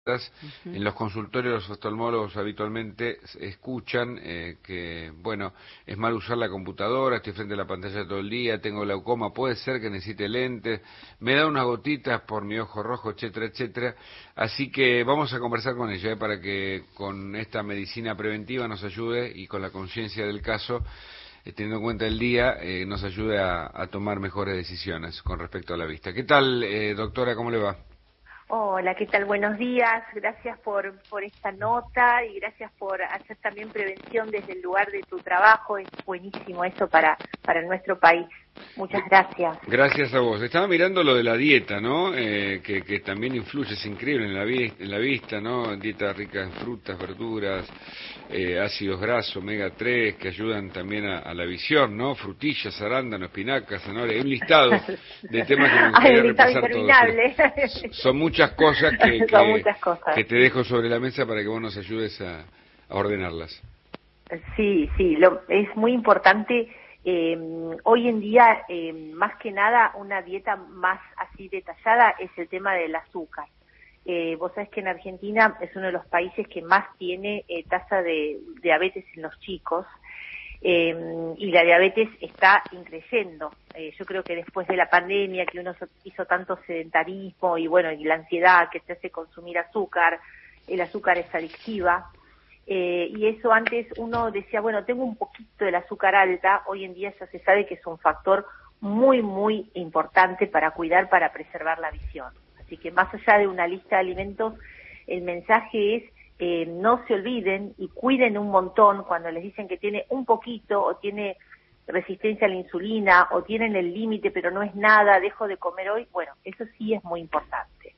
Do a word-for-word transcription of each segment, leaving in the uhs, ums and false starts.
Uh-huh. En los consultorios los oftalmólogos habitualmente escuchan eh, que, bueno, es mal usar la computadora, estoy frente a la pantalla todo el día, tengo glaucoma, puede ser que necesite lentes, me da unas gotitas por mi ojo rojo, etcétera, etcétera. Así que vamos a conversar con ella eh, para que con esta medicina preventiva nos ayude y con la conciencia del caso, eh, teniendo en cuenta el día, eh, nos ayude a, a tomar mejores decisiones con respecto a la vista. ¿Qué tal, eh, doctora? ¿Cómo le va? Hola, ¿qué tal? Buenos días. Gracias por, por esta nota y gracias por hacer también prevención desde el lugar de tu trabajo. Es buenísimo eso para, para nuestro país. Muchas gracias. Gracias a vos. Estaba mirando lo de la dieta, ¿no? Eh, que, que también influye, es increíble en la, vi en la vista, ¿no? Dieta rica en frutas, verduras, eh, ácidos grasos, omega tres, que ayudan también a, a la visión, ¿no? Frutillas, arándano, espinacas, zanahoria. Hay un listado de temas que me gustaría Hay un listado repasar todos. interminable. Son muchas cosas que, Son que, muchas cosas. que te dejo sobre la mesa para que vos nos ayudes a, a ordenarlas. Sí, sí, lo, es muy importante. Eh, hoy en día, eh, más que nada, una dieta más así detallada es el tema del azúcar. Eh, vos sabés que en Argentina es uno de los países que más tiene eh, tasa de diabetes en los chicos, eh, y la diabetes está increyendo. Eh, yo creo que después de la pandemia, que uno hizo tanto sedentarismo y bueno, y la ansiedad que te hace consumir azúcar, el azúcar es adictiva. Eh, y eso antes uno decía, bueno, tengo un poquito del azúcar alta, hoy en día ya se sabe que es un factor muy, muy importante para cuidar, para preservar la visión. Así que más allá de una lista de alimentos, el mensaje es, eh, no se olviden y cuiden un montón cuando les dicen que tiene un poquito o tiene resistencia a la insulina o tienen el límite pero no es nada, dejo de comer hoy. Bueno, eso sí es muy importante.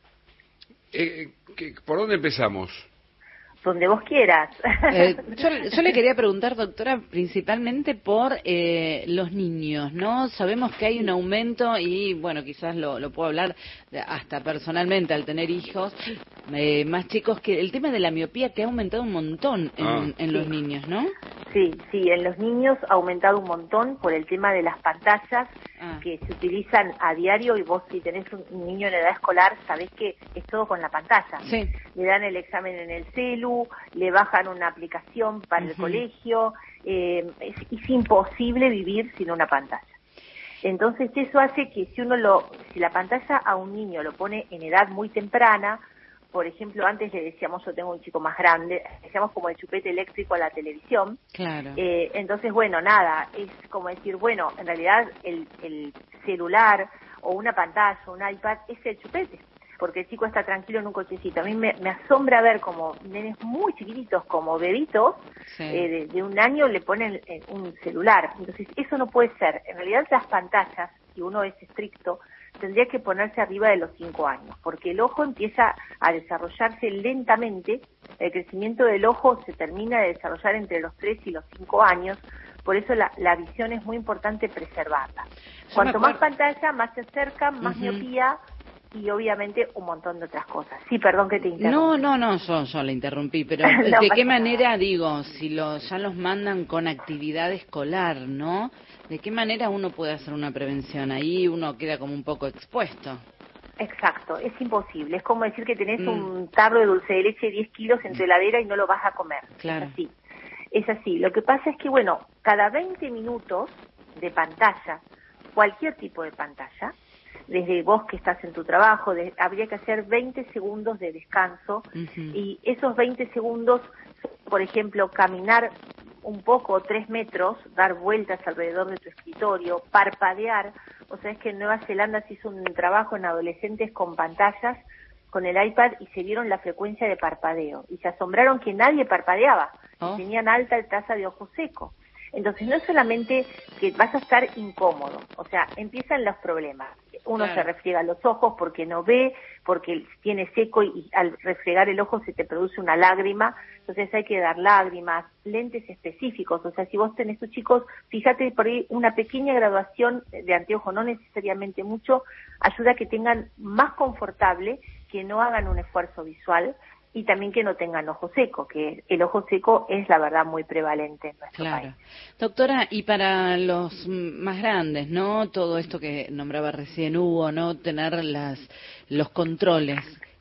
Eh, ¿Por dónde empezamos? Donde vos quieras. Eh, yo, yo le quería preguntar, doctora, principalmente por eh, los niños, ¿no? Sabemos que hay un aumento y, bueno, quizás lo, lo puedo hablar hasta personalmente al tener hijos eh, más chicos, que el tema de la miopía que ha aumentado un montón en, ah. en sí. los niños, ¿no? Sí, sí, en los niños ha aumentado un montón por el tema de las pantallas ah. que se utilizan a diario y vos si tenés un niño en edad escolar sabés que es todo con la pantalla. Sí. Le dan el examen en el celu, le bajan una aplicación para uh-huh. el colegio, eh, es, es imposible vivir sin una pantalla. Entonces eso hace que si uno lo, si la pantalla a un niño lo pone en edad muy temprana, por ejemplo, antes le decíamos, yo tengo un chico más grande, decíamos como el chupete eléctrico a la televisión. Claro. Eh, entonces, bueno, nada, es como decir, bueno, en realidad el, el celular o una pantalla, un iPad, es el chupete, porque el chico está tranquilo en un cochecito. A mí me, me asombra ver como nenes muy chiquititos, como bebitos, sí. eh, de, de un año le ponen eh, un celular. Entonces, eso no puede ser. En realidad las pantallas, si uno es estricto, tendría que ponerse arriba de los cinco años, porque el ojo empieza a desarrollarse lentamente, el crecimiento del ojo se termina de desarrollar entre los tres y los cinco años, por eso la, la visión es muy importante preservarla. Yo Cuanto más pantalla, más se acerca, más uh-huh. miopía y obviamente un montón de otras cosas. Sí, perdón que te interrumpí. No, no, no, yo, yo la interrumpí, pero no, ¿de qué manera, nada. digo, si lo, ya los mandan con actividad escolar, ¿no? ¿De qué manera uno puede hacer una prevención? Ahí uno queda como un poco expuesto. Exacto, es imposible. Es como decir que tenés mm. un tarro de dulce de leche de diez kilos en tu heladera y no lo vas a comer. Claro. Es así. Es así. Lo que pasa es que, bueno, cada veinte minutos de pantalla, cualquier tipo de pantalla, desde vos que estás en tu trabajo, de, habría que hacer veinte segundos de descanso uh-huh. y esos veinte segundos, por ejemplo, caminar un poco, tres metros, dar vueltas alrededor de tu escritorio, parpadear. O sea, es que en Nueva Zelanda se hizo un trabajo en adolescentes con pantallas, con el iPad, y se vieron la frecuencia de parpadeo. Y se asombraron que nadie parpadeaba, oh. y tenían alta tasa de ojo seco. Entonces, no es solamente que vas a estar incómodo, o sea, empiezan los problemas. Uno claro. se refriega los ojos porque no ve, porque tiene seco y, y al refregar el ojo se te produce una lágrima, entonces hay que dar lágrimas, lentes específicos, o sea, si vos tenés tus chicos, fíjate por ahí una pequeña graduación de anteojo, no necesariamente mucho, ayuda a que tengan más confortable, que no hagan un esfuerzo visual, y también que no tengan ojo seco, que el ojo seco es la verdad muy prevalente en nuestro claro. país. Doctora, y para los más grandes, ¿no? Todo esto que nombraba recién Hugo, ¿no? Tener las los controles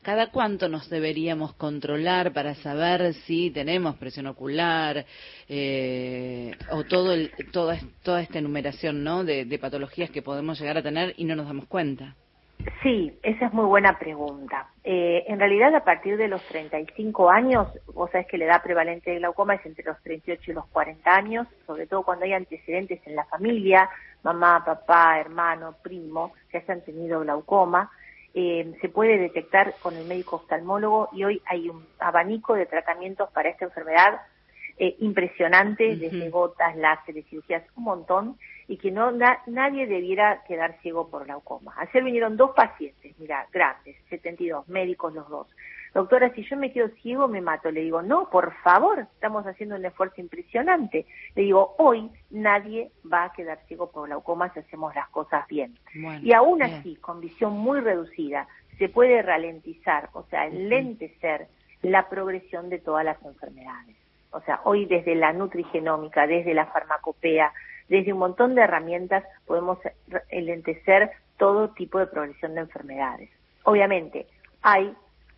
¿cada cuánto nos deberíamos controlar para saber si tenemos presión ocular eh, o todo el, toda, toda esta enumeración, ¿no?, de, de patologías que podemos llegar a tener y no nos damos cuenta? Sí, esa es muy buena pregunta. Eh, en realidad, a partir de los treinta y cinco años, vos sabés que la edad prevalente de glaucoma es entre los treinta y ocho y los cuarenta años, sobre todo cuando hay antecedentes en la familia, mamá, papá, hermano, primo, que hayan tenido glaucoma. Eh, se puede detectar con el médico oftalmólogo y hoy hay un abanico de tratamientos para esta enfermedad eh, impresionante, uh-huh. desde gotas, láseres, cirugías, un montón, y que no na, nadie debiera quedar ciego por glaucoma. Ayer vinieron dos pacientes, mira, grandes, setenta y dos, médicos los dos. Doctora, si yo me quedo ciego me mato. Le digo, no, por favor, estamos haciendo un esfuerzo impresionante. Le digo, hoy nadie va a quedar ciego por glaucoma si hacemos las cosas bien. Bueno, y aún bien. Así, con visión muy reducida, se puede ralentizar, o sea, lentecer la progresión de todas las enfermedades. O sea, hoy desde la nutrigenómica, desde la farmacopea, desde un montón de herramientas podemos lentecer todo tipo de progresión de enfermedades. Obviamente, hay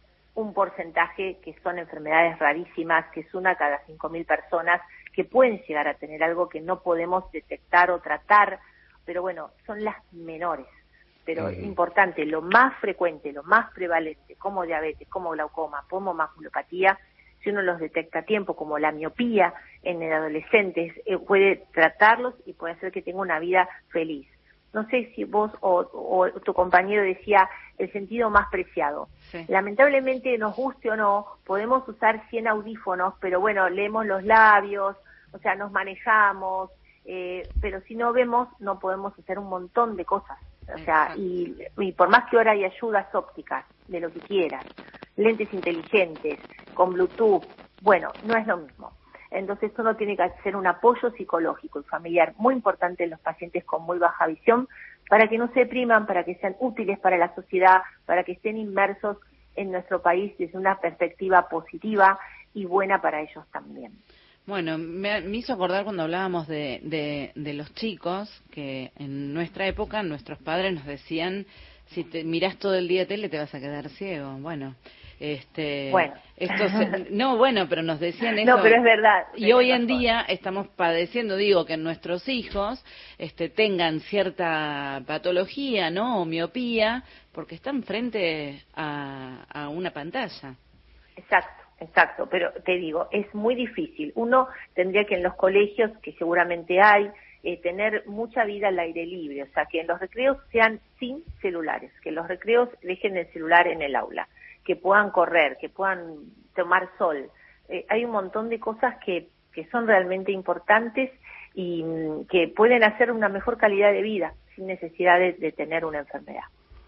un porcentaje que son enfermedades rarísimas, que es una cada cinco mil personas, que pueden llegar a tener algo que no podemos detectar o tratar, pero bueno, son las menores. Pero es importante, lo más frecuente, lo más prevalente, como diabetes, como glaucoma, como maculopatía, si uno los detecta a tiempo, como la miopía en el adolescente, eh, puede tratarlos y puede hacer que tenga una vida feliz. No sé si vos o, o tu compañero decía el sentido más preciado. Sí. Lamentablemente, nos guste o no, podemos usar cien audífonos, pero bueno, leemos los labios, o sea, nos manejamos, eh, pero si no vemos, no podemos hacer un montón de cosas. O sea, y, y por más que ahora hay ayudas ópticas, de lo que quieras, lentes inteligentes, con Bluetooth, bueno, no es lo mismo. Entonces uno tiene que hacer un apoyo psicológico y familiar muy importante en los pacientes con muy baja visión para que no se depriman, para que sean útiles para la sociedad, para que estén inmersos en nuestro país desde una perspectiva positiva y buena para ellos también. Bueno, me, me hizo acordar cuando hablábamos de, de, de los chicos, que en nuestra época nuestros padres nos decían, si te mirás todo el día tele te vas a quedar ciego. Bueno, este, bueno. Esto se, no, bueno, pero nos decían eso. No, pero es verdad. Y hoy en día estamos padeciendo, digo, que nuestros hijos este, tengan cierta patología, ¿no? O miopía, porque están frente a, a una pantalla. Exacto. Exacto, pero te digo, es muy difícil. Uno tendría que en los colegios, que seguramente hay, eh, tener mucha vida al aire libre, o sea, que en los recreos sean sin celulares, que los recreos dejen el celular en el aula, que puedan correr, que puedan tomar sol. Eh, hay un montón de cosas que, que son realmente importantes y mm, que pueden hacer una mejor calidad de vida sin necesidad de, de tener una enfermedad.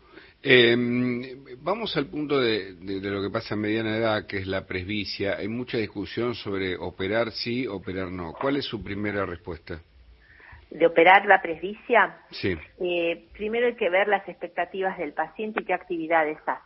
Eh, vamos al punto de, de, de lo que pasa en mediana edad, que es la presbicia. Hay mucha discusión sobre operar sí, operar no. ¿Cuál es su primera respuesta? De operar la presbicia, sí. eh, primero hay que ver las expectativas del paciente y qué actividades hace.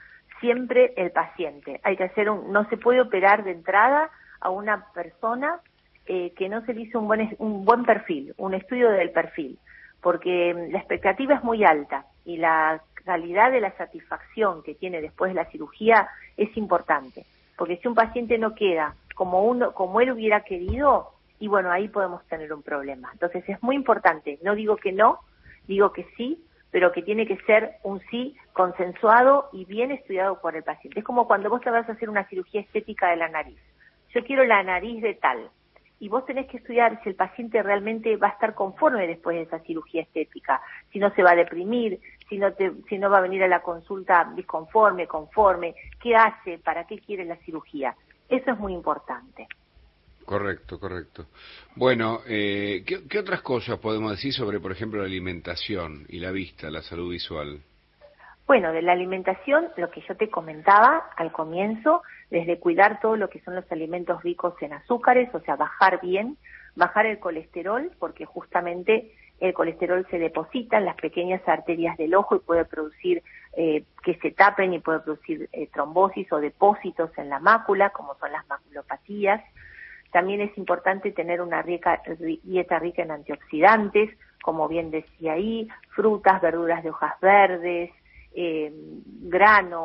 Siempre el paciente. Hay que hacer un, no se puede operar de entrada a una persona eh, que no se le hizo un buen, un buen perfil, un estudio del perfil, porque la expectativa es muy alta y la calidad de la satisfacción que tiene después de la cirugía es importante, porque si un paciente no queda como uno, como él hubiera querido, y bueno, ahí podemos tener un problema. Entonces es muy importante, no digo que no, digo que sí, pero que tiene que ser un sí consensuado y bien estudiado por el paciente. Es como cuando vos te vas a hacer una cirugía estética de la nariz. Yo quiero la nariz de tal, y vos tenés que estudiar si el paciente realmente va a estar conforme después de esa cirugía estética, si no se va a deprimir, si no, te, si no va a venir a la consulta disconforme, conforme, qué hace, para qué quiere la cirugía. Eso es muy importante. Correcto, correcto. Bueno, eh, ¿qué, ¿qué otras cosas podemos decir sobre, por ejemplo, la alimentación y la vista, la salud visual? Bueno, de la alimentación, lo que yo te comentaba al comienzo, desde cuidar todo lo que son los alimentos ricos en azúcares, o sea, bajar bien, bajar el colesterol, porque justamente el colesterol se deposita en las pequeñas arterias del ojo y puede producir eh, que se tapen y puede producir eh, trombosis o depósitos en la mácula, como son las maculopatías. También es importante tener una rica, dieta rica en antioxidantes, como bien decía ahí, frutas, verduras de hojas verdes, eh, granos,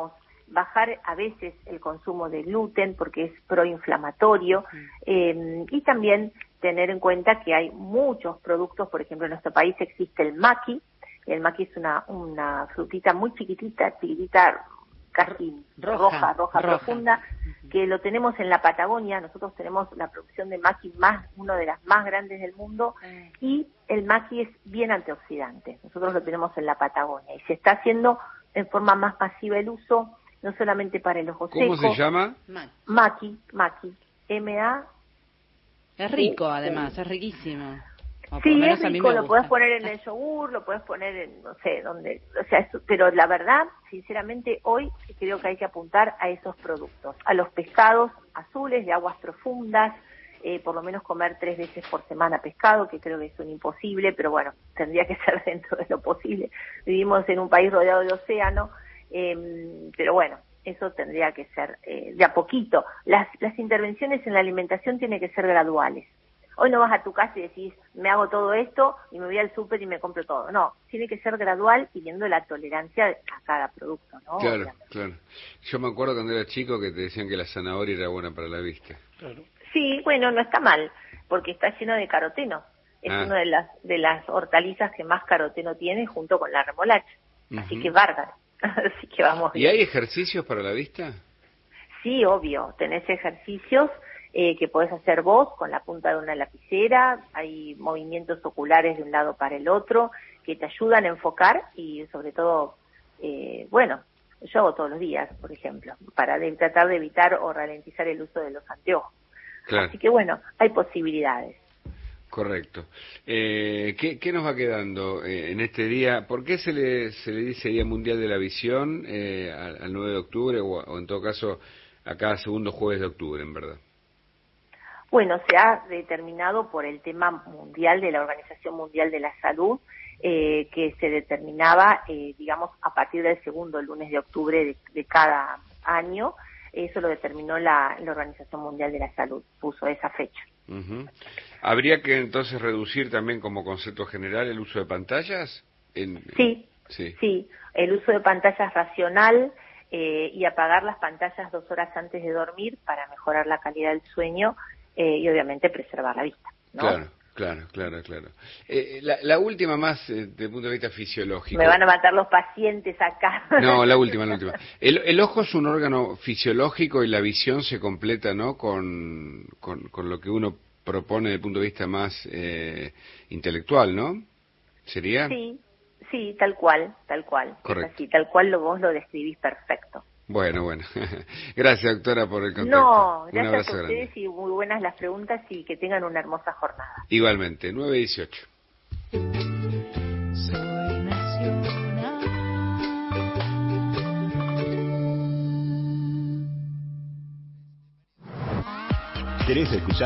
bajar a veces el consumo de gluten porque es proinflamatorio, eh, y también tener en cuenta que hay muchos productos, por ejemplo en nuestro país existe el maqui, el maqui es una, una frutita muy chiquitita, chiquitita, casi roja, roja, roja, roja. profunda, que lo tenemos en la Patagonia. Nosotros tenemos la producción de maqui más, una de las más grandes del mundo, y el maqui es bien antioxidante. Nosotros lo tenemos en la Patagonia y se está haciendo en forma más masiva el uso, no solamente para el ojo seco. ¿Cómo se llama? Maqui, maqui, M A. Es rico, además, es riquísimo. Sí, es rico, lo puedes poner en el yogur, lo puedes poner en, no sé, donde, o sea, es, pero la verdad, sinceramente, hoy creo que hay que apuntar a esos productos, a los pescados azules de aguas profundas, eh, por lo menos comer tres veces por semana pescado, que creo que es un imposible, pero bueno, tendría que ser dentro de lo posible. Vivimos en un país rodeado de océano, eh, pero bueno, eso tendría que ser eh, de a poquito. Las, las intervenciones en la alimentación tienen que ser graduales. Hoy no vas a tu casa y decís, me hago todo esto y me voy al súper y me compro todo. No, tiene que ser gradual y viendo la tolerancia a cada producto, ¿no? Claro, Obviamente. claro. Yo me acuerdo cuando era chico que te decían que la zanahoria era buena para la vista. Claro. Sí, bueno, no está mal, porque está lleno de caroteno. Es ah. una de las de las hortalizas que más caroteno tiene junto con la remolacha. Uh-huh. Así que bárbaro. Así que vamos bien. ¿Y hay ejercicios para la vista? Sí, obvio. Tenés ejercicios Eh, que podés hacer vos con la punta de una lapicera, hay movimientos oculares de un lado para el otro que te ayudan a enfocar y sobre todo, eh, bueno, yo hago todos los días, por ejemplo, para de, tratar de evitar o ralentizar el uso de los anteojos. Claro. Así que bueno, hay posibilidades. Correcto. Eh, ¿qué, ¿Qué nos va quedando eh, en este día? ¿Por qué se le, se le dice Día Mundial de la Visión eh, al, al nueve de octubre o, o en todo caso a cada segundo jueves de octubre, en verdad? Bueno, se ha determinado por el tema mundial de la Organización Mundial de la Salud, eh, que se determinaba, eh, digamos, a partir del segundo lunes de octubre de, de cada año. Eso lo determinó la, la Organización Mundial de la Salud, puso esa fecha. Uh-huh. ¿Habría que entonces reducir también como concepto general el uso de pantallas? En, sí, sí, sí, el uso de pantallas racional eh, y apagar las pantallas dos horas antes de dormir para mejorar la calidad del sueño. Eh, y obviamente preservar la vista, ¿no? Claro, claro, claro, claro. Eh, la, la última más, eh, desde el punto de vista fisiológico. Me van a matar los pacientes acá. No, la última, la última. El, el ojo es un órgano fisiológico y la visión se completa, ¿no? Con, con, con lo que uno propone desde el punto de vista más eh, intelectual, ¿no? ¿Sería? Sí, sí, tal cual, tal cual. Correcto. Es así, tal cual lo, vos lo describís perfecto. Bueno, bueno. Gracias, doctora, por el contacto. No, un gracias abrazo a ustedes grande. y muy buenas las preguntas y que tengan una hermosa jornada. Igualmente, nueve dieciocho. Soy nacional. ¿Querés escuchar?